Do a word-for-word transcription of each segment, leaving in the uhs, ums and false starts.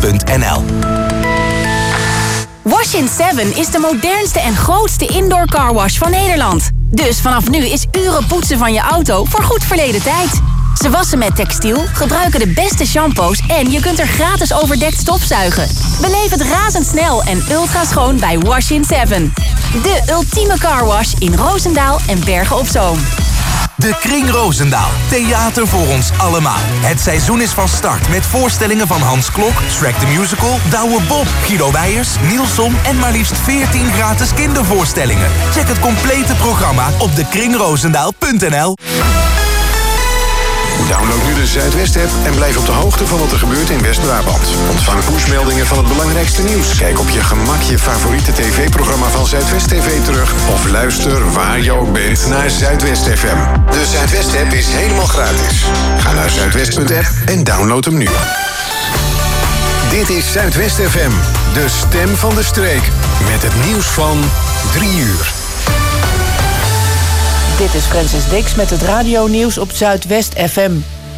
punt n l. Wash in seven is de modernste en grootste indoor carwash van Nederland. Dus vanaf nu is uren poetsen van je auto voor goed verleden tijd. Ze wassen met textiel, gebruiken de beste shampoos en je kunt er gratis overdekt stofzuigen. Beleef het razendsnel en ultra schoon bij Wash in seven. De ultieme carwash in Roosendaal en Bergen op Zoom. De Kring Roosendaal. Theater voor ons allemaal. Het seizoen is van start met voorstellingen van Hans Klok, Shrek the Musical, Douwe Bob, Guido Weijers, Nielson en maar liefst veertien gratis kindervoorstellingen. Check het complete programma op de kring roosendaal punt n l. Download nu de Zuidwest-app en blijf op de hoogte van wat er gebeurt in West-Brabant. Ontvang pushmeldingen van het belangrijkste nieuws. Kijk op je gemak je favoriete tv-programma van Zuidwest T V terug. Of luister waar je ook bent naar Zuidwest F M. De Zuidwest-app is helemaal gratis. Ga naar zuidwest punt app en download hem nu. Dit is Zuidwest F M, de stem van de streek. Met het nieuws van drie uur. Dit is Francis Dix met het radionieuws op Zuidwest F M.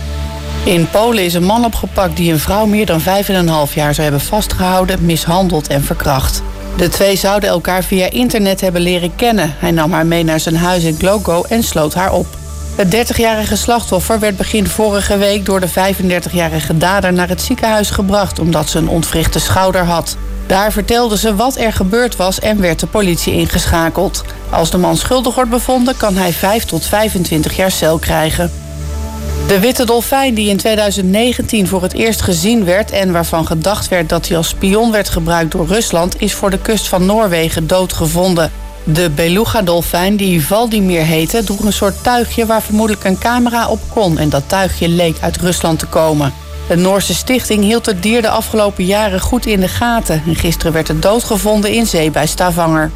In Polen is een man opgepakt die een vrouw meer dan vijf en een half jaar zou hebben vastgehouden, mishandeld en verkracht. De twee zouden elkaar via internet hebben leren kennen. Hij nam haar mee naar zijn huis in Glogo en sloot haar op. Het dertigjarige slachtoffer werd begin vorige week door de vijfendertigjarige dader naar het ziekenhuis gebracht omdat ze een ontwrichte schouder had. Daar vertelde ze wat er gebeurd was en werd de politie ingeschakeld. Als de man schuldig wordt bevonden, kan hij vijf tot vijfentwintig jaar cel krijgen. De witte dolfijn die in tweeduizend negentien voor het eerst gezien werd en waarvan gedacht werd dat hij als spion werd gebruikt door Rusland, is voor de kust van Noorwegen doodgevonden. De beluga-dolfijn, die Valdimir heette, droeg een soort tuigje waar vermoedelijk een camera op kon en dat tuigje leek uit Rusland te komen. Een Noorse stichting hield het dier de afgelopen jaren goed in de gaten en gisteren werd het doodgevonden in zee bij Stavanger.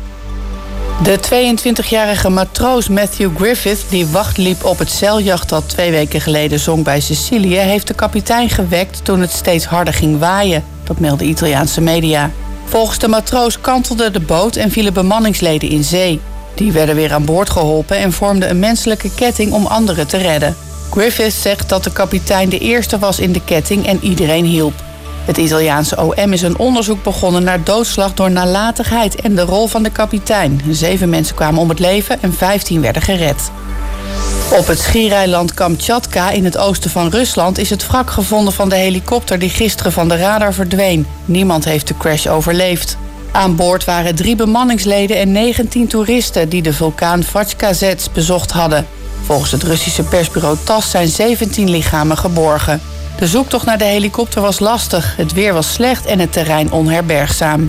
De tweeëntwintigjarige matroos Matthew Griffith, die wacht liep op het zeiljacht dat twee weken geleden zonk bij Sicilië, heeft de kapitein gewekt toen het steeds harder ging waaien. Dat melden Italiaanse media. Volgens de matroos kantelde de boot en vielen bemanningsleden in zee. Die werden weer aan boord geholpen en vormden een menselijke ketting om anderen te redden. Griffith zegt dat de kapitein de eerste was in de ketting en iedereen hielp. Het Italiaanse O M is een onderzoek begonnen naar doodslag door nalatigheid en de rol van de kapitein. Zeven mensen kwamen om het leven en vijftien werden gered. Op het schiereiland Kamtjatka in het oosten van Rusland is het wrak gevonden van de helikopter die gisteren van de radar verdween. Niemand heeft de crash overleefd. Aan boord waren drie bemanningsleden en negentien toeristen die de vulkaan Vatskazets bezocht hadden. Volgens het Russische persbureau TASS zijn zeventien lichamen geborgen. De zoektocht naar de helikopter was lastig, het weer was slecht en het terrein onherbergzaam.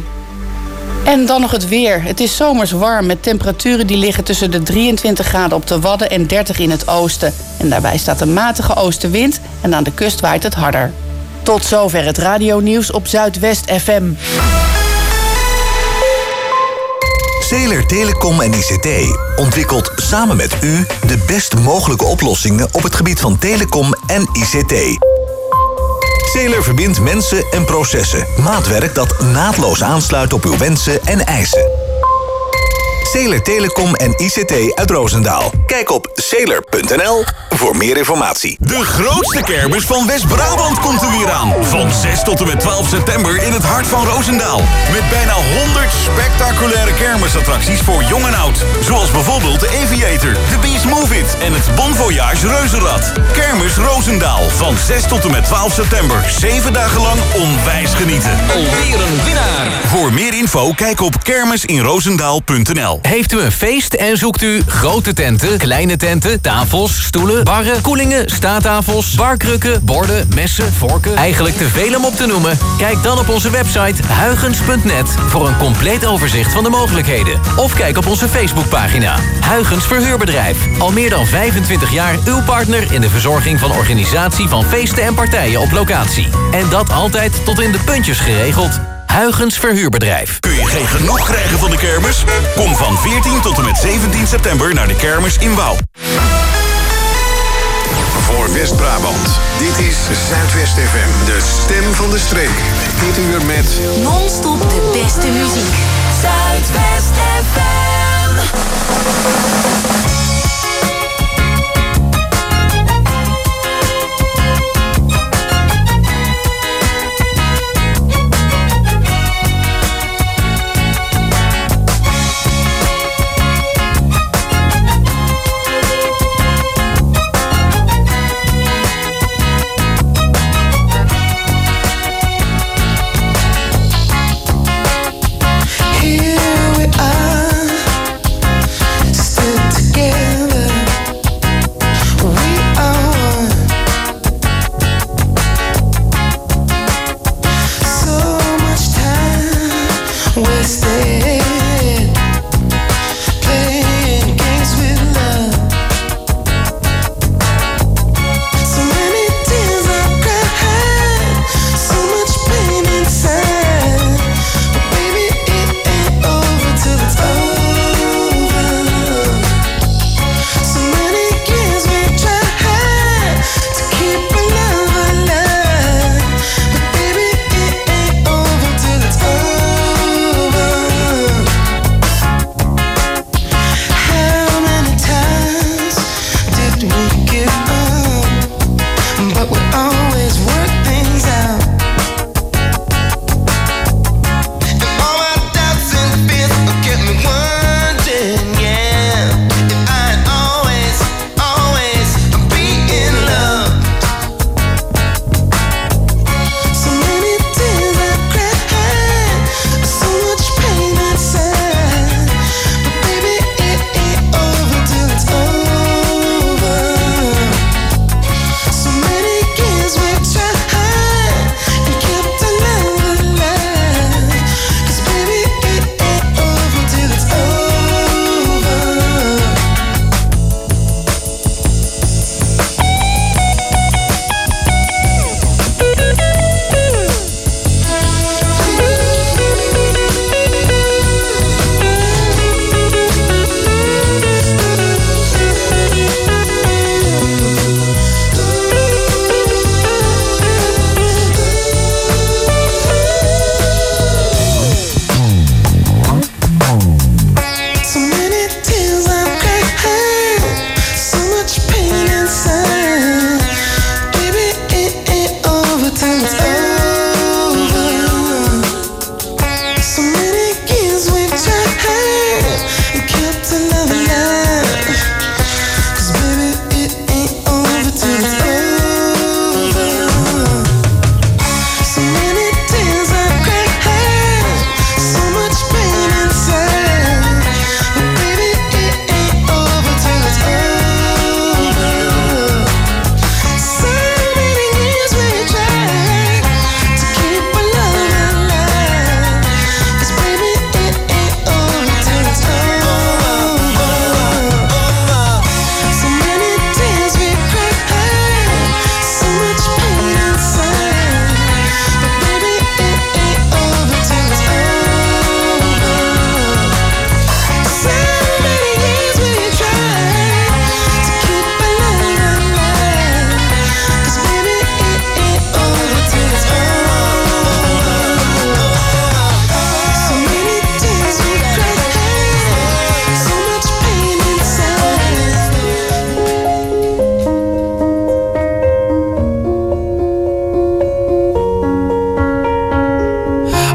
En dan nog het weer. Het is zomers warm met temperaturen die liggen tussen de drieëntwintig graden op de Wadden en dertig in het oosten. En daarbij staat een matige oostenwind en aan de kust waait het harder. Tot zover het radionieuws op Zuidwest F M. Zeeler Telecom en I C T ontwikkelt samen met u de best mogelijke oplossingen op het gebied van telecom en I C T. Zeeler verbindt mensen en processen. Maatwerk dat naadloos aansluit op uw wensen en eisen. Zeeler Telecom en I C T uit Roosendaal. Kijk op zeeler punt n l voor meer informatie. De grootste kermis van West-Brabant komt er weer aan. Van zes tot en met twaalf september in het hart van Roosendaal. Met bijna honderd spectaculaire kermisattracties voor jong en oud. Zoals bijvoorbeeld de Aviator, de Beast Move It en het Bon Voyage Reuzenrad. Kermis Roosendaal van zes tot en met twaalf september. Zeven dagen lang onwijs genieten. Alweer een winnaar. Voor meer info kijk op kermisinroosendaal punt n l. Heeft u een feest en zoekt u grote tenten, kleine tenten, tafels, stoelen, barren, koelingen, staattafels, barkrukken, borden, messen, vorken, eigenlijk te veel om op te noemen? Kijk dan op onze website huygens punt net voor een compleet overzicht van de mogelijkheden. Of kijk op onze Facebookpagina. Huygens Verhuurbedrijf. Al meer dan vijfentwintig jaar uw partner in de verzorging van organisatie van feesten en partijen op locatie. En dat altijd tot in de puntjes geregeld. Huygens Verhuurbedrijf. Kun je geen genoeg krijgen van de kermis? Kom van veertien tot en met zeventien september naar de kermis in Wouw. Voor West-Brabant, dit is Zuidwest F M, de stem van de streek. Dit uur met Non-stop de beste muziek. Zuidwest F M.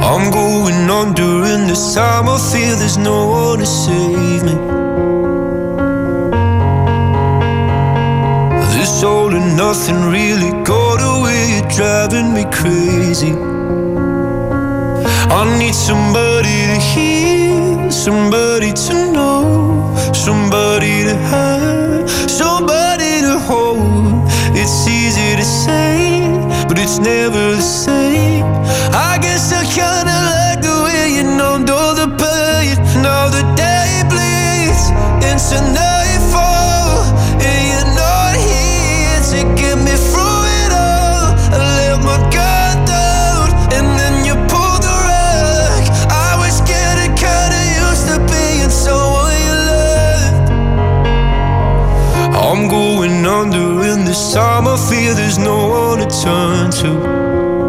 I'm going on during this time. I feel there's no one to save me. This all and nothing really got away. You're driving me crazy. I need somebody to hear, somebody to know, somebody to have, somebody to hold. It's easy to say, but it's never the same. I guess I kinda like the way you numbed all the pain. Now the day bleeds into nightfall, and you're not here to get me through it all. I let my guard down, and then you pulled the rug. I was getting kinda used to being someone you loved. I'm going under in this time. I feel there's no one to turn to.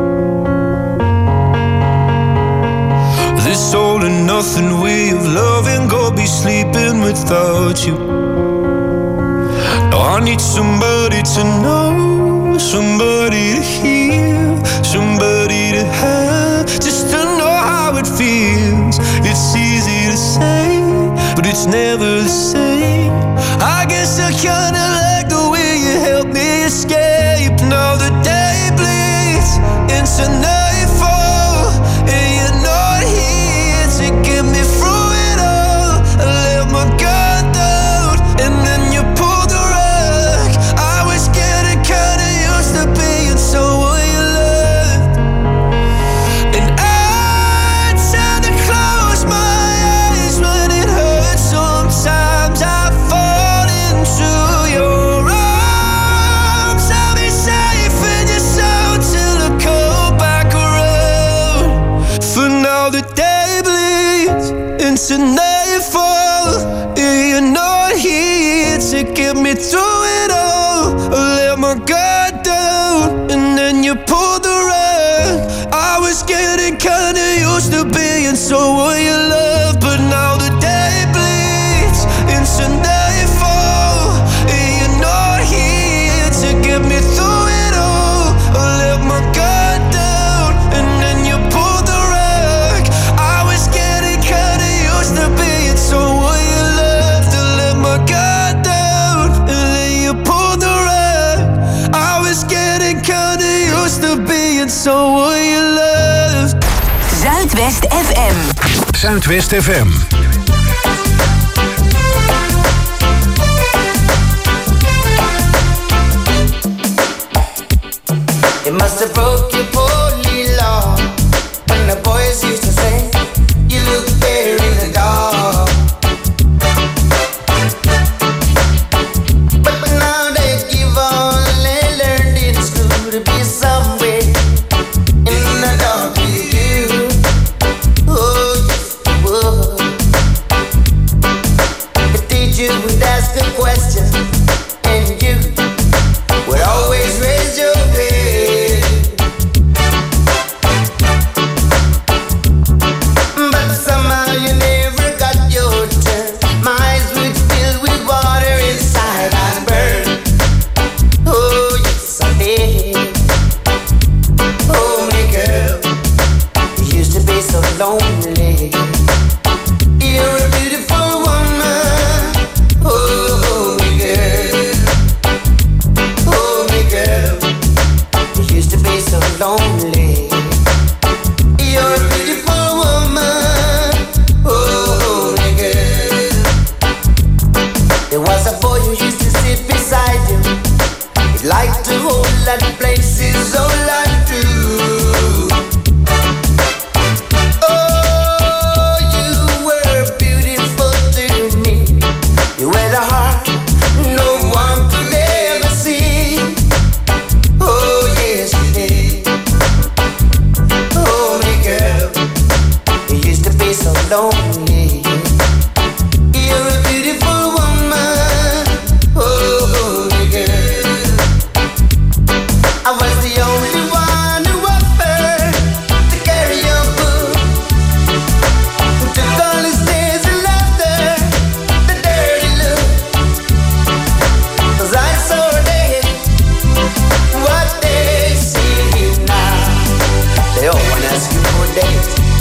This all and nothing way of loving, go be sleeping without you. Now I need somebody to know, somebody to hear, somebody to have, just to know how it feels. It's easy to say, but it's never the same. I guess I kinda like the way you help me escape. Now the day bleeds into nightfall, and you're not here to get me through it all. I let my guard down, and then you pulled the rug. I was getting kinda used to being someone you loved. And I tend to close my eyes when it hurts. Sometimes I fall into your arms. I'll be safe in your soul till I come back around. For now the day bleeds into nightfall, and you're not here to get me through it all. I let my guard down, and then you pulled the rug. I was getting kinda used to being someone you love, but now the day bleeds into nightfall, and you're not here to get me through it all. I let my guard down, and then you pulled the rug. I was getting kinda used to being someone you loved. I let my guard down, and then you pulled the rug. I was getting kinda used to being someone you loved. Zuidwest F M. Zuidwest F M. It must have broke your poorly law when the boys used to say you look better in the dark. But now that you've only learned in school to be somewhere in the dark with you. Oh yes, you would. The teacher would ask a question, and you would always raise your head. But somehow you never got your turn. My eyes would fill with water inside and burn. Oh yes, I did. Oh my girl, you used to be so lonely. You're a beautiful woman. Oh my girl. Oh my girl, you used to be so lonely. You're a beautiful woman. Oh my girl. There was a boy who used to sit beside you. He liked to hold that places all I do. Oh, you were beautiful to me. You had a heart no one could ever see. Oh yes you did. Oh my girl, you used to be so lonely. You're a beautiful woman. Oh my girl, I was the only one who offered to carry your book, who took all his tears and laughter, the dirty look. 'Cause I saw they what they see now. They all wanna ask you for dates.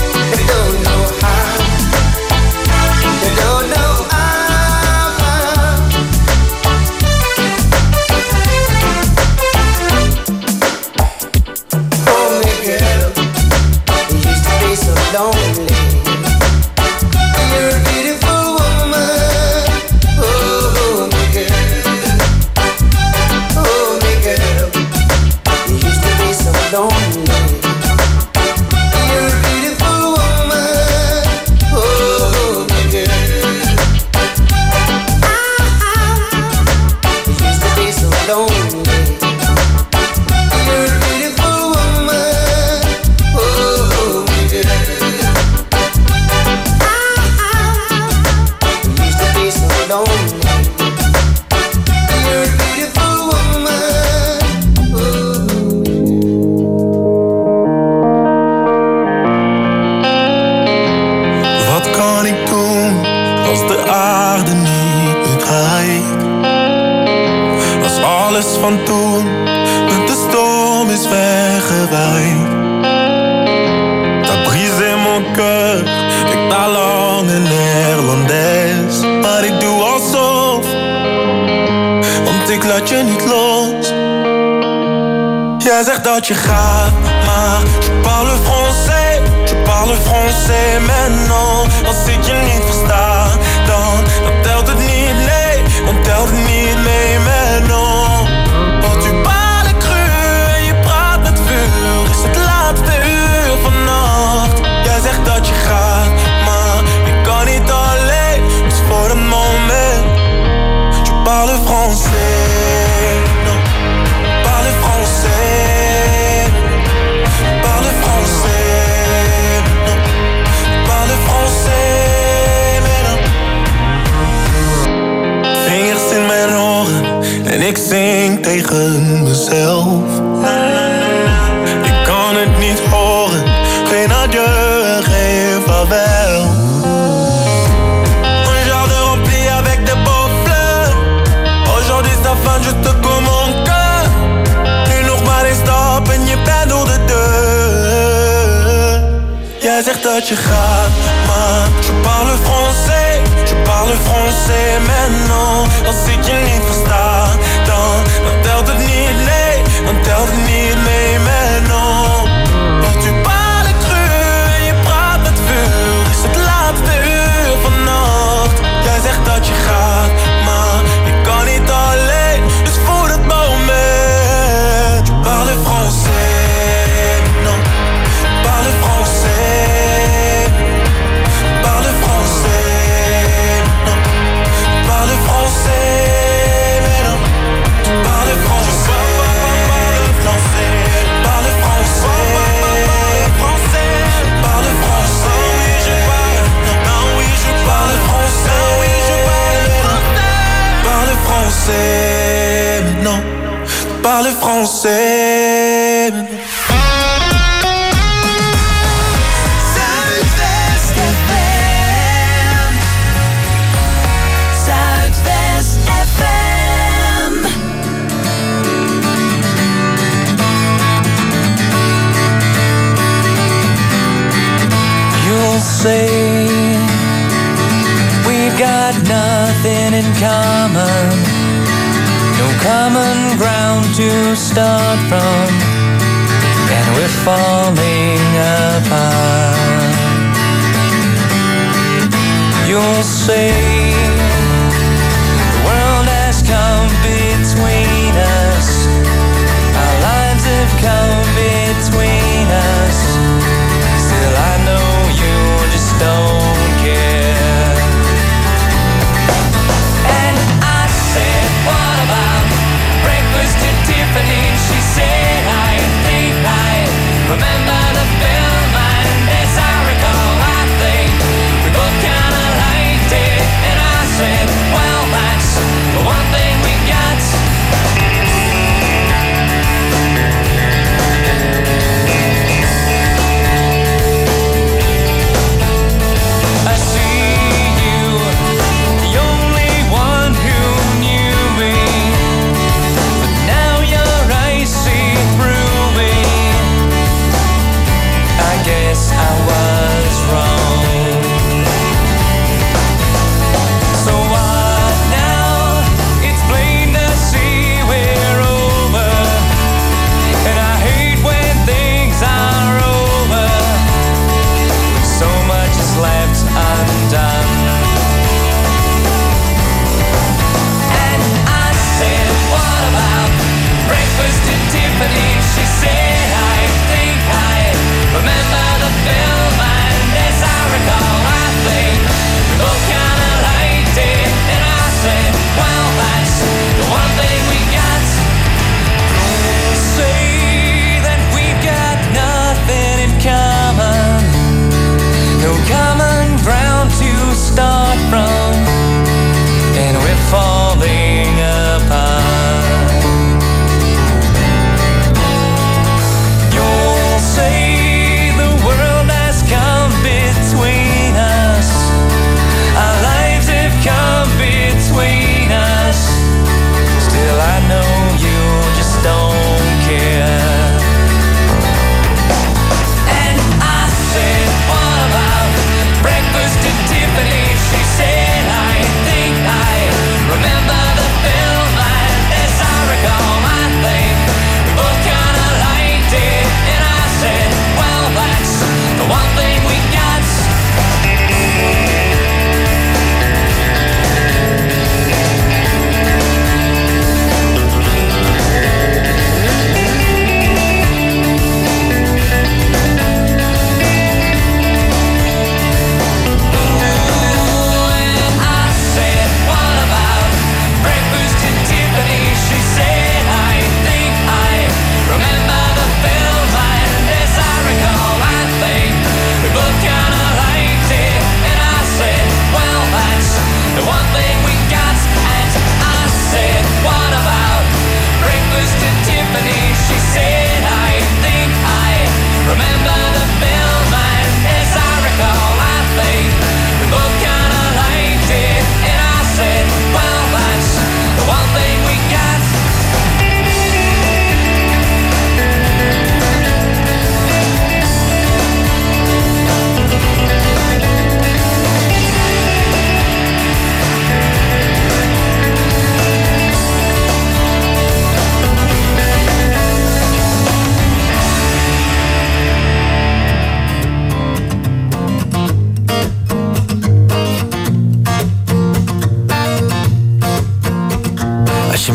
Als de aarde niet meer draait. Als alles van toen met de storm is weggewaaid. T'as brisé mon cœur, ik taal lang in Nederlands. Maar ik doe alsof, want ik laat je niet los. Jij zegt dat je gaat, maar je parle français, je parle français maintenant. Als ik je niet versta, dan, dan telt het niet, nee, dan telt het niet mee maintenant. Want tu parles cru en je praat met vuur, is het laatste uur vannacht. Jij zegt dat je gaat, maar ik kan niet alleen, dus voor het moment. Je parle français, non, parle français, parle français, non, parle français, mais non. Vingers in mijn oren en ik zing tegen mezelf. Ik kan het niet horen, geen adieu, geen vaarwel. Un jardin rempli avec des beaux fleurs. Aujourd'hui ça fin juste comme mon cœur. Nu nog maar één stap en je bent door de deur. Jij zegt dat je gaat, maar je parle français, je parle français maintenant. Als ik je niet versta, dan, dan telt het niet, nee, dan telt het niet mee maintenant. Want tu parles cru en je praat met vuur, is het laatste uur vannacht. Jij zegt dat je gaat, maar ik kan niet alleen, dus voor het moment. Je parle français, non, parle français, parle français, non, parle français, mais non, parle français, parle français, parle français, oui je parle, non oui je parle français, oui je parle français, non, parle français, non. Zuidwest F M. Zuidwest F M. You'll say we've got nothing in common, no common ground to start from, and we're falling apart. You'll say the world has come between us, our lives have come between us. Still I know you just don't care. And I said, what about breakfast at Tiffany? She said, I think I remember the film. I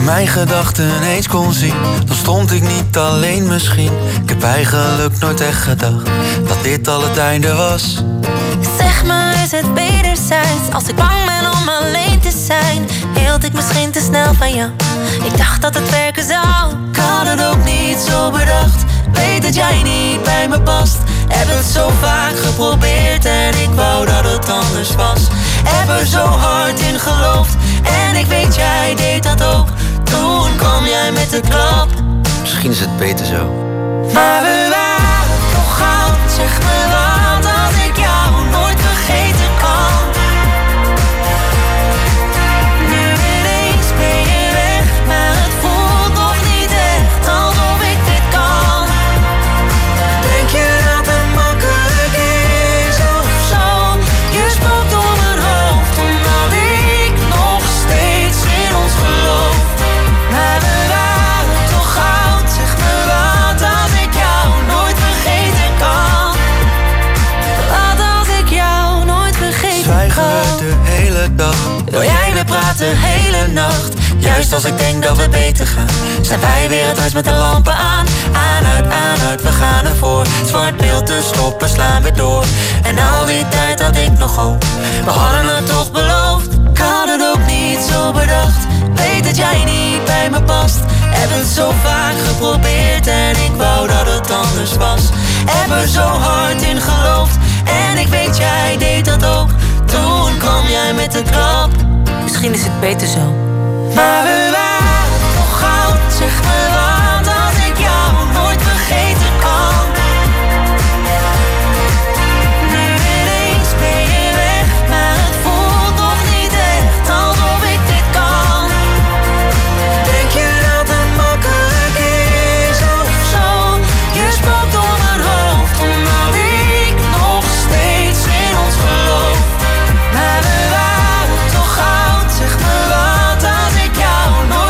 mijn gedachten eens kon zien, dan stond ik niet alleen misschien. Ik heb eigenlijk nooit echt gedacht dat dit al het einde was. Zeg me, is het wederzijds? Als ik bang ben om alleen te zijn, hield ik misschien te snel van jou. Ik dacht dat het werken zou. Ik had het ook niet zo bedacht. Weet dat jij niet bij me past. Heb het zo vaak geprobeerd en ik wou dat het anders was. Heb er zo hard in geloofd en ik weet jij deed dat ook. Toen kwam jij met de klap. Misschien is het beter zo. Maar we waren toch goud. Zeg me wat als ik jou nooit vergeten kan. Nu ineens ben je weg, maar het voelt nog niet echt alsof ik dit kan. Denk je dat het makkelijk is of zo? Je spookt door mijn hoofd omdat ik nog steeds in ons geloof. Maar we waren toch goud. Zeg me wat als ik jou nooit vergeten kan. Wat als ik jou nooit vergeten Zwijgen kan. we de hele dag, Wil jij weer praten hele nacht? Juist als ik denk dat we beter gaan, zijn wij weer het huis met de lampen aan. Aan, uit, aan, uit, we gaan ervoor. Zwart beeld te stoppen, slaan we door. En al die tijd had ik nog hoop. We hadden het toch beloofd. Ik had het ook niet zo bedacht. Weet dat jij niet bij me past. Heb het zo vaak geprobeerd en ik wou dat het anders was. Heb er zo hard in geloofd en ik weet jij deed dat ook. Toen kwam jij met de klap. Misschien is het beter zo. Maar we waren toch goud. Zeg me wat als ik jou nooit vergeten kan. Nu ineens ben je weg, maar het voelt nog niet echt alsof ik dit kan. Denk je dat het makkelijk is of zo? Je spookt door mijn hoofd omdat ik nog steeds in ons geloof. Maar we waren toch goud. Zeg me wat als ik jou nooit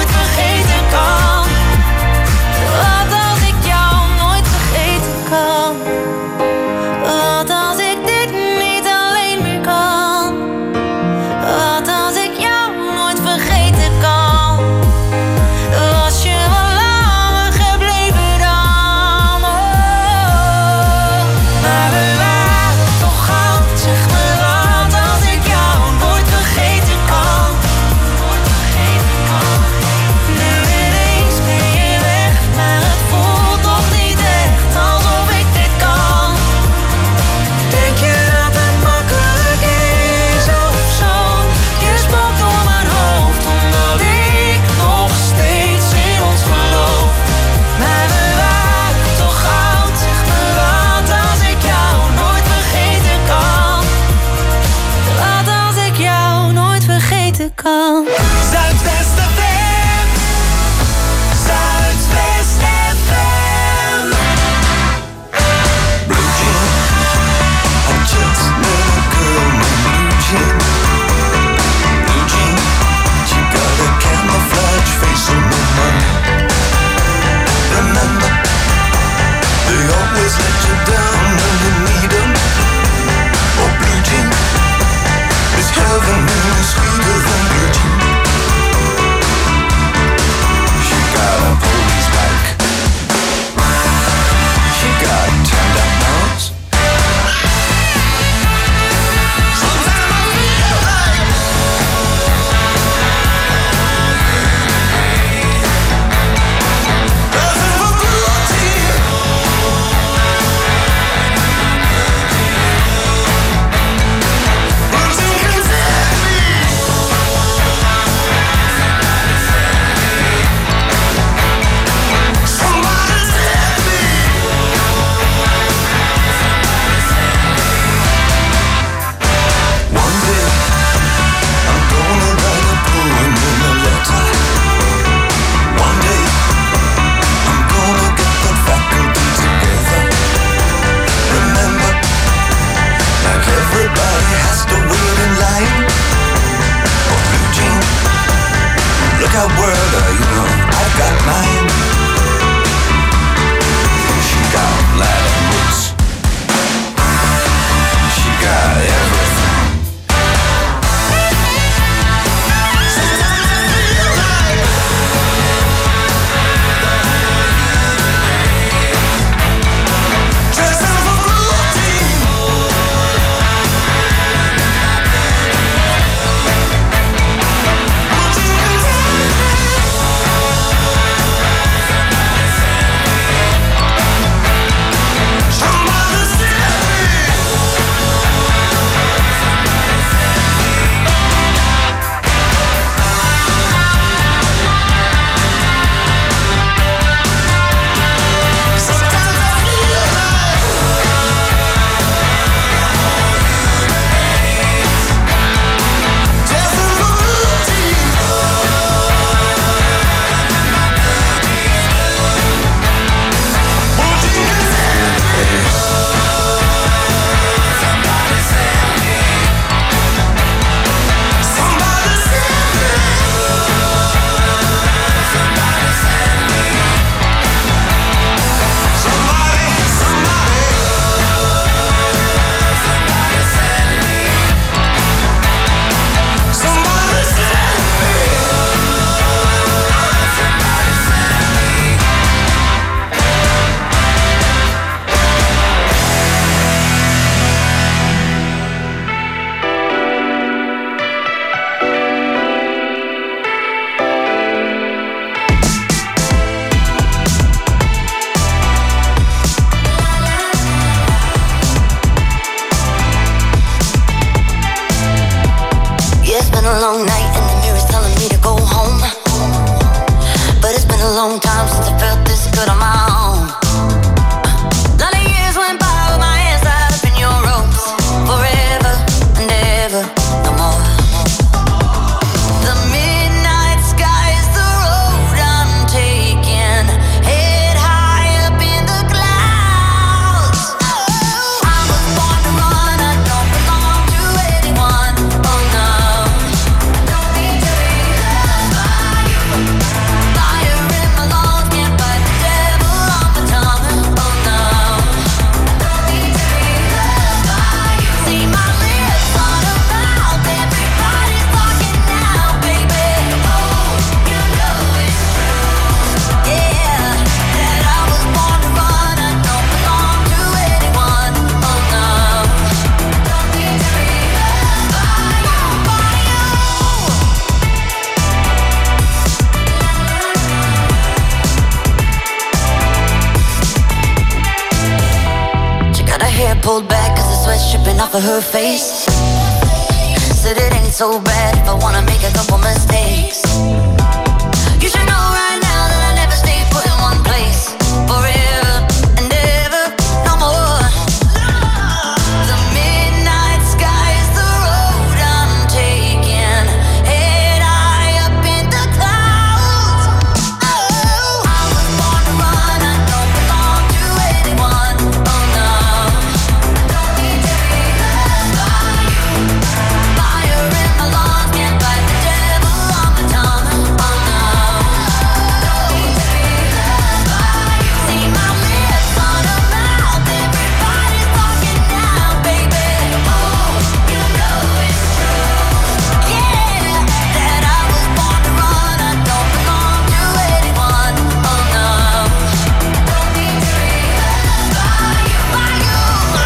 pulled back cause the sweat's dripping off of her face. Said it ain't so bad if I wanna make a couple mistakes. You should know right now that I never stay put in one place forever and ever, no more. The midnight sky is the road I'm taking, head high up in the clouds. Oh, I was born to run, I don't belong to anyone. Oh no, don't need to be loved by you. Fire in my lungs, can't fight the devil on my tongue. Oh no, don't need to be loved by you. See my lips on a mouth, everybody's talking now, baby. Oh, you know it's true. Yeah, that I was born to run, I don't belong to anyone. Oh no, don't need to be loved by you, by you.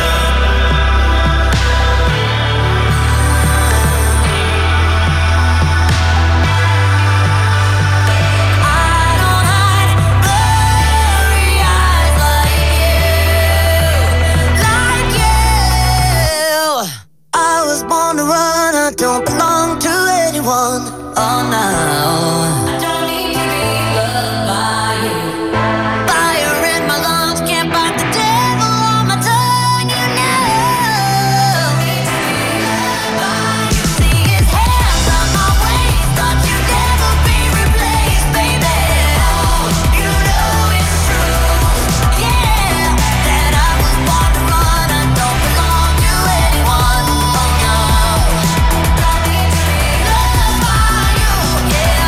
I don't hide blurry eyes like you, like you. I was born to run, I don't belong to anyone. Oh no, I don't need to be loved by you. Fire in my lungs, can't fight the devil on my tongue. You know, need to be loved by you. See his hands on my waist, thought you'd never be replaced, baby. Oh, you know it's true. Yeah, that I was born to run, I don't belong to anyone. Oh no, don't need to be loved by you. Yeah.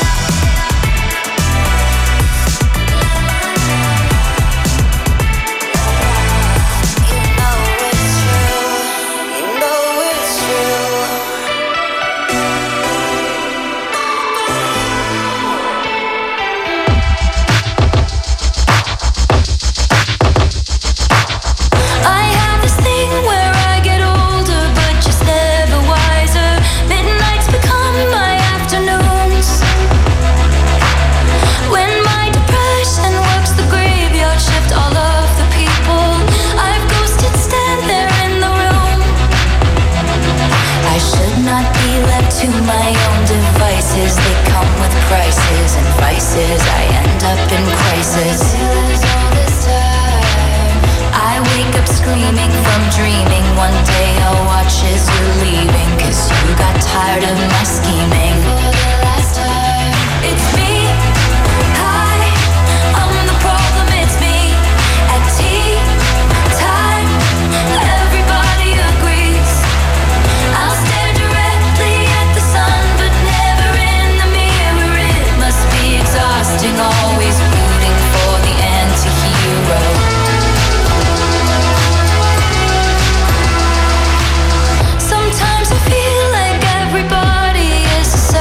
You know it's true. You know it's true. I have this thing where I get older, but just never wiser. Midnights become my afternoons. When my depression works the graveyard shift, all of the people I've ghosted stand there in the room. I should not be left to my own devices. They come with prices and vices. I end up in crisis. All this time, I wake up screaming from dreaming. One day I'll watch as you're leaving, cause you got tired of my scheming. For the last time, it's me. Hi, I'm the problem, it's me. At tea time, everybody agrees. I'll stare directly at the sun, but never in the mirror. It must be exhausting, always rooting for the anti-hero. Sometimes I feel like everybody is the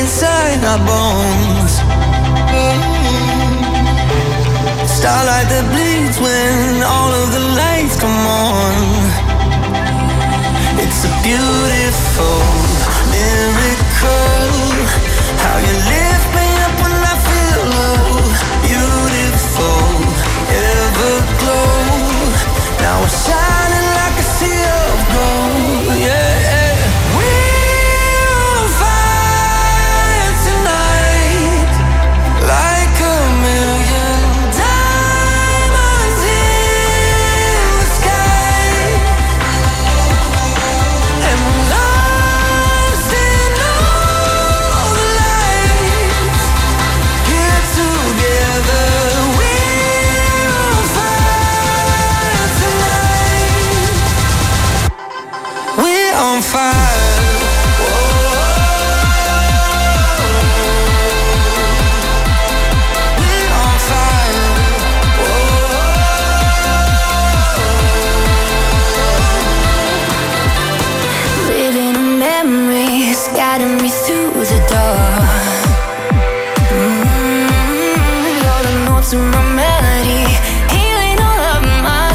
inside our bones. Starlight that bleeds when all of the lights come on. It's a beautiful miracle. How you lift me up when I feel low. Beautiful, everglow. Now we're shining like a sea of gold. Yeah, yeah. On fire. We're on fire. Living in memories, guiding me through the dark. Mm-hmm. You're the notes in my melody, healing all of my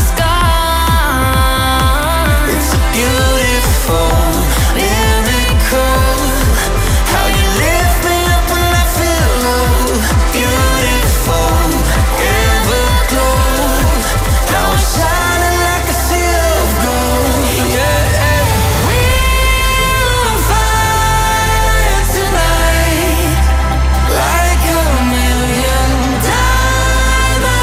scars. It's a beautiful miracle. How you lift me up when I feel low. Beautiful, everglow. Now I'm shining like a sea of gold. Yeah, yeah. We're on fire tonight, like a million diamonds.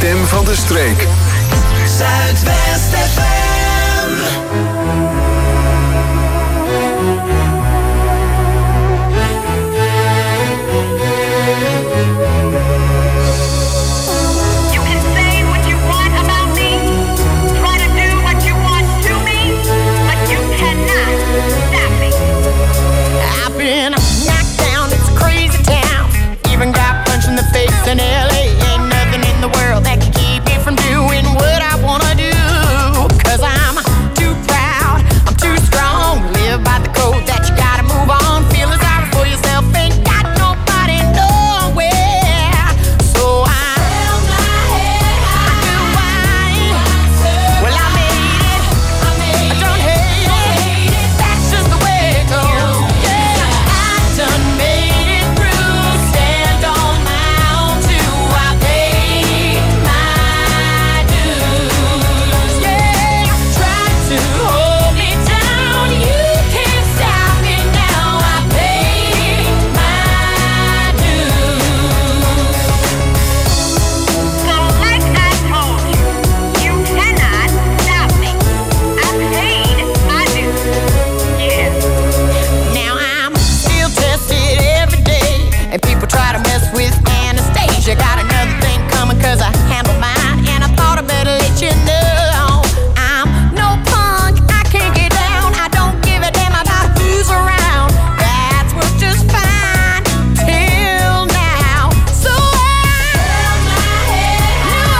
stem van de streek. Zuidwest F M. Been knocked down, it's a crazy town. Even got punched in the face in L A. Ain't nothing in the world that can keep me from doing what I wanna do. Cause I'm too proud, I'm too strong. Live by the code that you gotta move on. Feeling sorry for yourself, ain't got nobody nowhere. So I held my head high. I do I, well I made it, I don't hate it, that's just the way it goes. Done made it through, stand on my own too. I paid my dues. Yeah, try to hold me down, you can't stop me now. I paid my dues. So like I told you, you cannot stop me. I paid my dues. Yeah. Now I'm still tested every day, and people try to mess with Anastasia. Got another thing coming cause I handle mine, and I thought I better let you know I'm no punk, I can't get down. I don't give a damn about who's around. That's what's just fine till now. So I held my head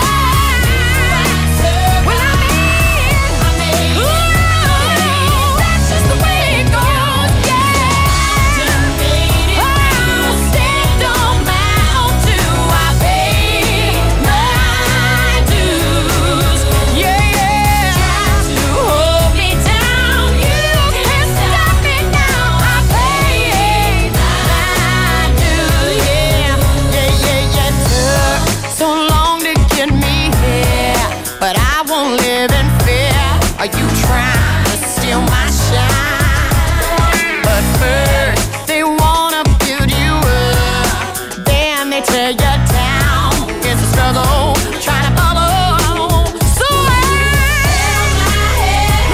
high. Well I made, ooh, that's just the way it goes. Yeah, done made it through, stand on my own too. I paid my dues. Yeah, yeah. Try to hold me down, you can't stop me now. I paid my dues. Yeah, yeah, yeah, yeah. Took so long to get me here, but I won't live in fear. Are you trying to steal my shine? But first they wanna build you up, then they tear you down. It's a struggle trying to bubble. So I held my head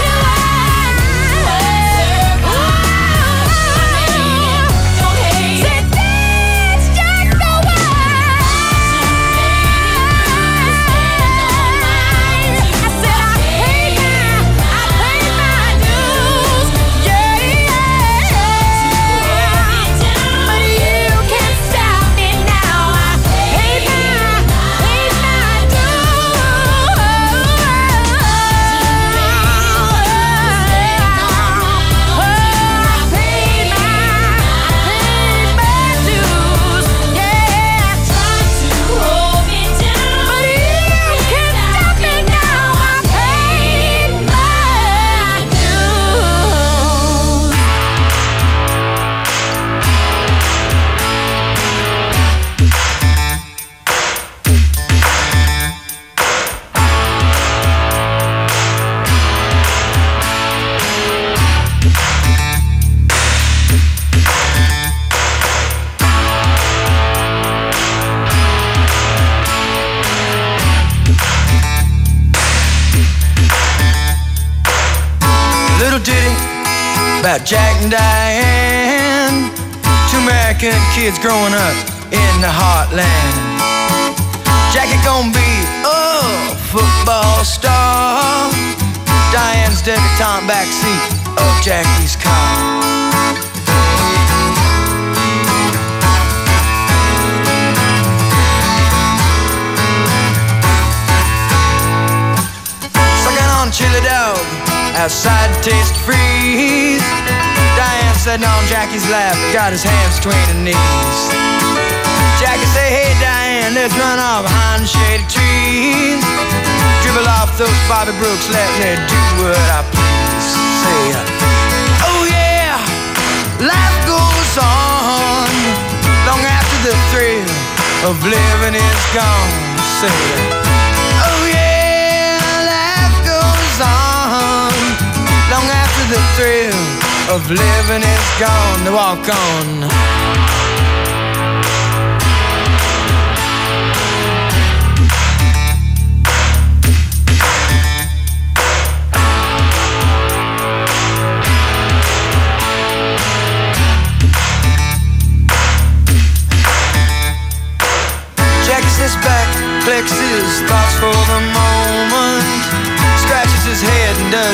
high. Don't hate it. That's just the way. I said I paid my, I paid my dues. Yeah, yeah. But you can't stop me now. I paid my, paid my dues. I paid my, paid my dues. Yeah, try to hold me down, but you can't stop me now. I paid my dues. Little ditty about Jack and Diane, two American kids growing up in the heartland. Jackie gonna be a football star, Diane's debutante backseat of Jackie's car. Sucking on chili dog outside to taste freeze. Diane sitting on Jackie's lap, got his hands between her knees. Jackie say, hey Diane, let's run off behind the shady trees. Dribble off those Bobby Brooks, let me do what I please. Say, oh yeah, life goes on long after the thrill of living is gone. Say, oh yeah, life goes on long after the thrill of living is gone. To walk on.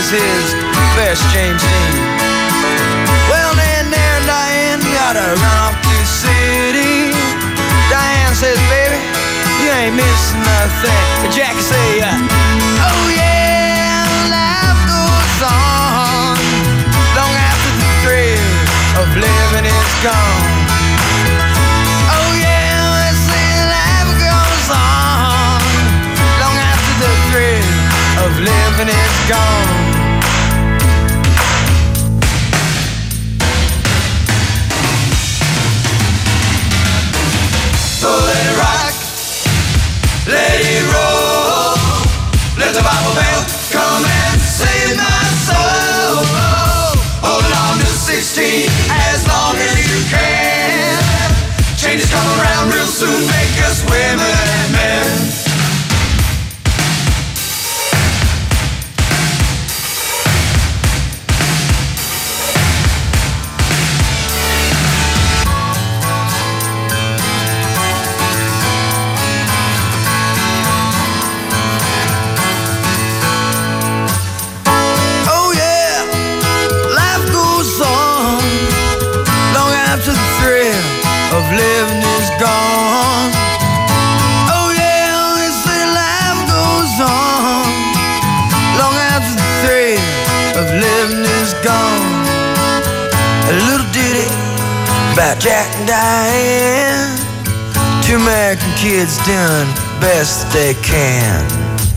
was his best James Dean. Well, then there Diane gotta run off to the city. Diane says, baby, you ain't missing nothing. And Jackie say, uh, oh yeah, life goes on long after the thrill of living is gone. Oh yeah, they say life goes on long after the thrill of living is gone. So let it rock, let it roll, let the Bible belt come and save my soul. Hold on to sixteen as long as you can. Changes come around real soon, make us women and men. Of living is gone. Oh yeah, they say life goes on long after the thrill of living is gone. A little ditty about Jack and Diane. Two American kids doing the best they can.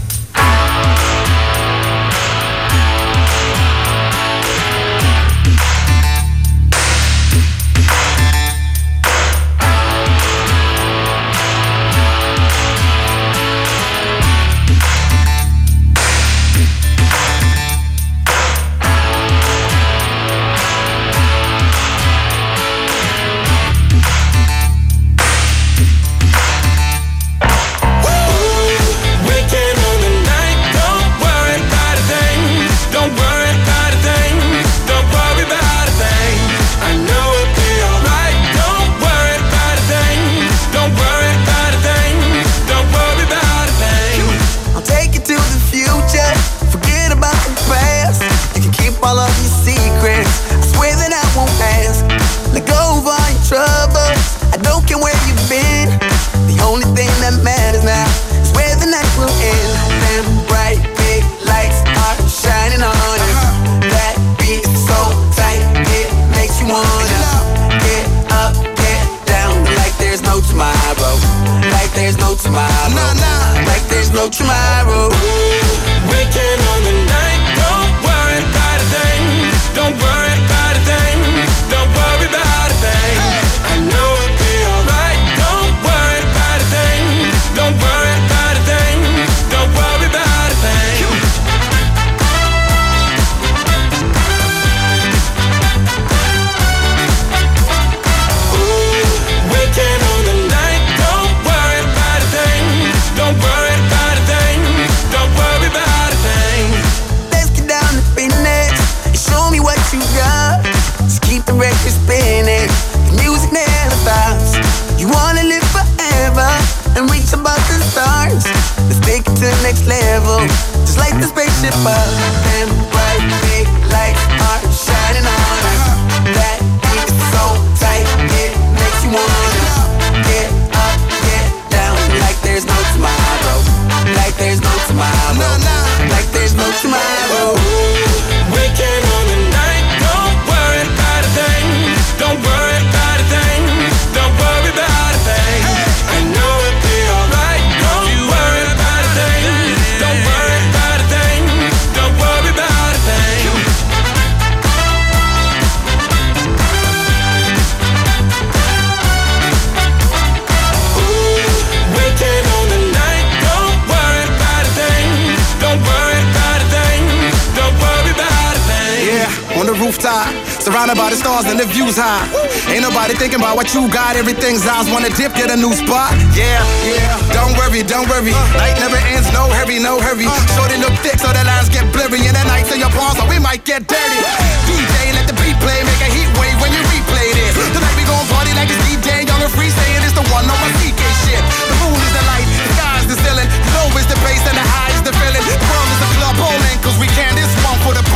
Surrounded by the stars and the views high. Ain't nobody thinking about what you got. Everything's ours. Wanna dip, get a new spot. Yeah, yeah. Don't worry, don't worry. Night never ends. No hurry, no hurry. Shorty look thick so the lines get blurry. And the nights in your palms, so we might get dirty. D J, let the beat play. Make a heat wave when you replay this. Tonight we gon' party like it's D J. Young and free, saying it's the one on my C K shit. The moon is the light, the sky is the ceiling. The low is the bass and the high is the feeling. The world is a club bowling, cause we can. This one for the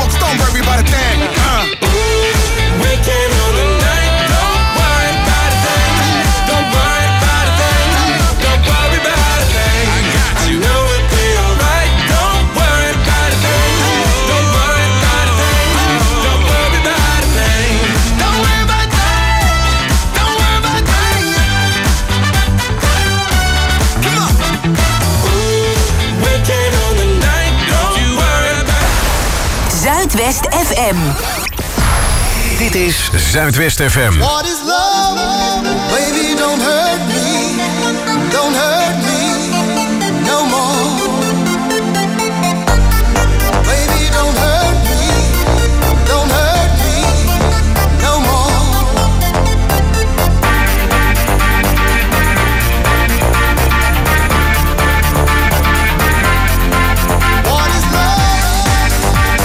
Zuidwest F M. Dit is Zuidwest F M. What is love? Baby, don't hurt me. Don't hurt me no more. Baby, don't hurt me. Don't hurt me no more. What is love?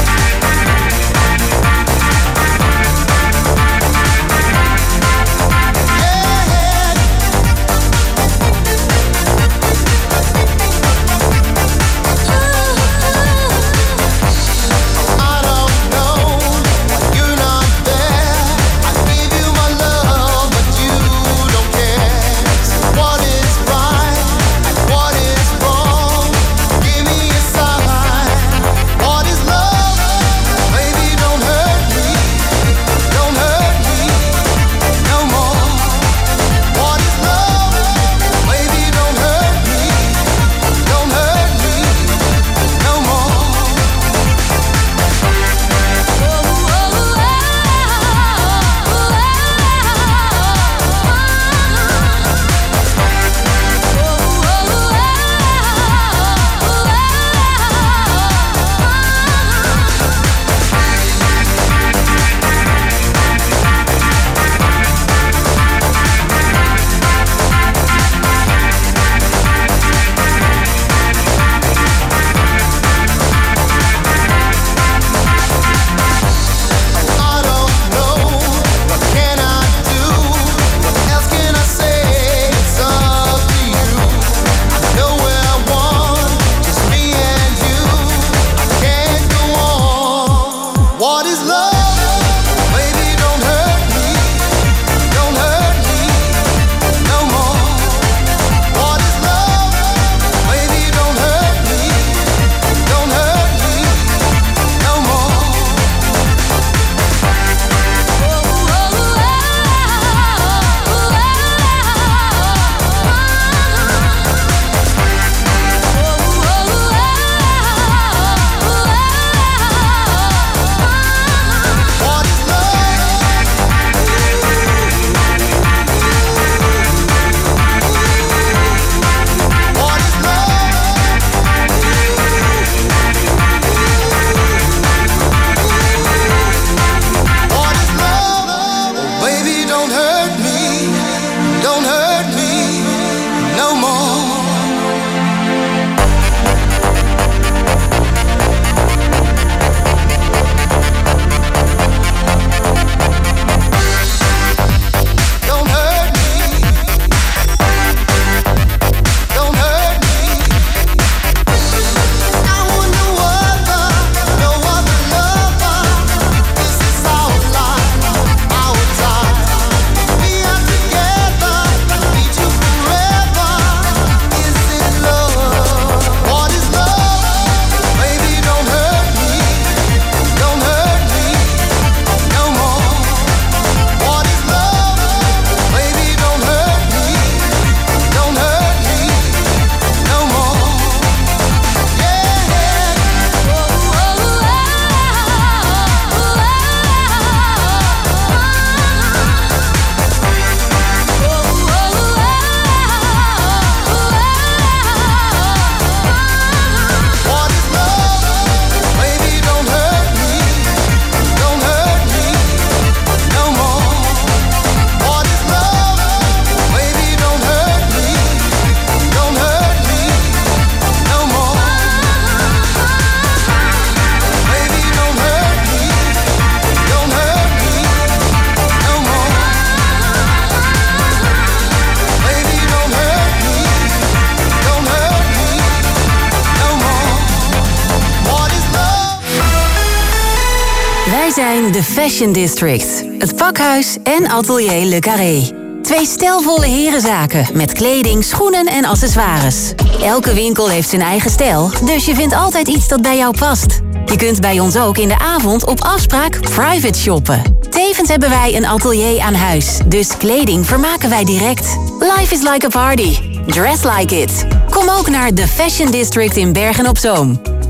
zijn de Fashion District. Het pakhuis en atelier Le Carré. Twee stijlvolle herenzaken met kleding, schoenen en accessoires. Elke winkel heeft zijn eigen stijl, dus je vindt altijd iets dat bij jou past. Je kunt bij ons ook in de avond op afspraak private shoppen. Tevens hebben wij een atelier aan huis, dus kleding vermaken wij direct. Life is like a party. Dress like it. Kom ook naar de Fashion District in Bergen op Zoom.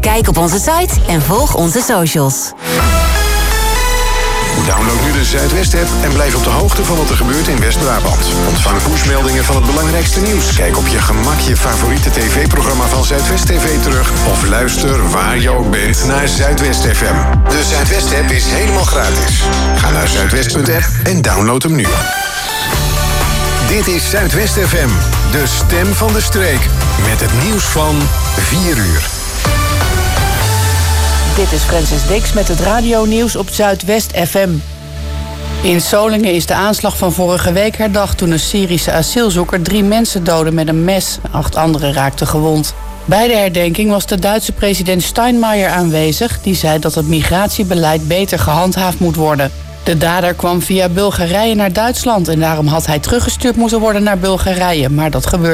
Kijk op onze site en volg onze socials. Download nu de Zuidwest-app en blijf op de hoogte van wat er gebeurt in West-Brabant. Ontvang pushmeldingen van het belangrijkste nieuws. Kijk op je gemak je favoriete tv-programma van Zuidwest T V terug. Of luister waar je ook bent naar Zuidwest F M. De Zuidwest-app is helemaal gratis. Ga naar zuidwest punt app en download hem nu. Dit is Zuidwest F M, de stem van de streek. Met het nieuws van vier uur. Dit is Francis Dix met het radionieuws op Zuidwest F M. In Solingen is de aanslag van vorige week herdacht toen een Syrische asielzoeker drie mensen doodde met een mes. Acht anderen raakten gewond. Bij de herdenking was de Duitse president Steinmeier aanwezig, die zei dat het migratiebeleid beter gehandhaafd moet worden. De dader kwam via Bulgarije naar Duitsland en daarom had hij teruggestuurd moeten worden naar Bulgarije, maar dat gebeurde